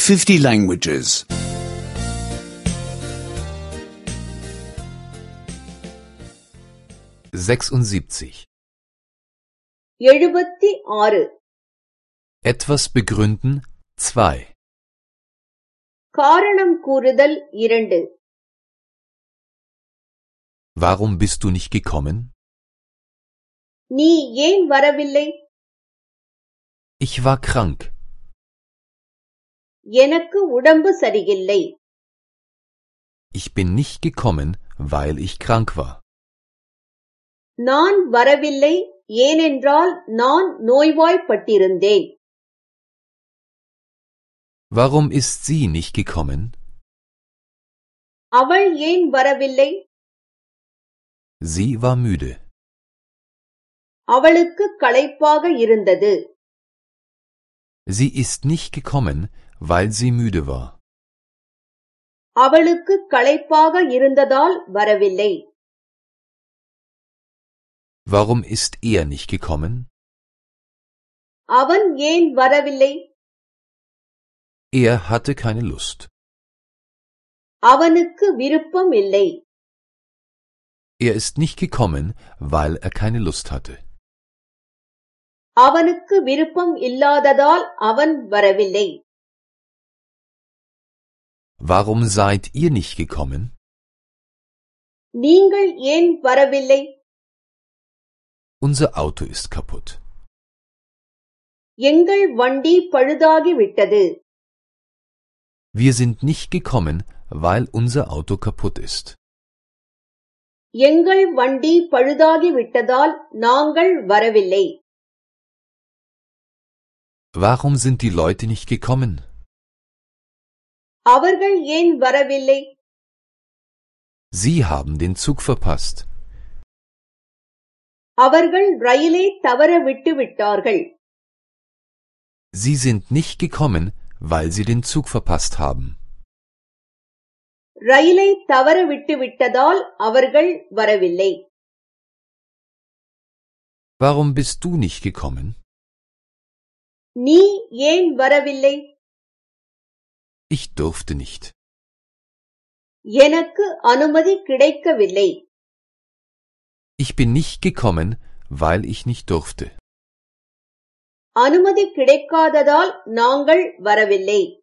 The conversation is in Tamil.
50 languages. 76. 76. Etwas begründen 2. காரணம் கூறுதல் 2. Warum bist du nicht gekommen? நீ ஏன் வரவில்லை? Ich war krank. எனக்கு உடம்பு சரியில்லை. Ich bin nicht gekommen, weil ich krank war. நான் வரவில்லை ஏனென்றால் நான் நோய்வாய்ப்பட்டிருந்தேன். Warum ist sie nicht gekommen? அவள் ஏன் வரவில்லை? Sie war müde. அவளுக்கு களைப்பாக இருந்தது. Sie ist nicht gekommen, weil sie müde war. அவளுக்கு களைப்பாக இருந்ததால் வரவில்லை. Warum ist er nicht gekommen? அவன் ஏன் வரவில்லை? Er hatte keine Lust. அவனுக்கு விருப்பம் இல்லை. Er ist nicht gekommen, weil er keine Lust hatte. அவனுக்கு விருப்பம் இல்லாததால் அவன் வரவில்லை. Warum seid ihr nicht gekommen? நீங்கள் ஏன் வரவில்லை? Unser Auto ist kaputt. எங்கள் வண்டி பழுதாகிவிட்டது. Wir sind nicht gekommen, weil unser Auto kaputt ist. எங்கள் வண்டி பழுதாகிவிட்டதால் நாங்கள் வரவில்லை. Warum sind die Leute nicht gekommen? அவர்கள் ஏன் வரவில்லை? Sie haben den Zug verpasst. அவர்கள் ரயிலை தவற விட்டுவிட்டார்கள். Sie sind nicht gekommen, weil sie den Zug verpasst haben. ரயிலை தவற விட்டுவிட்டதால் அவர்கள் வரவில்லை. Warum bist du nicht gekommen? நீ ஏன் வரவில்லை? Ich durfte nicht. எனக்கு அனுமதி கிடைக்கவில்லை. Ich bin nicht gekommen, weil ich nicht durfte. அனுமதி கிடைக்காததால் நாங்கள் வரவில்லை.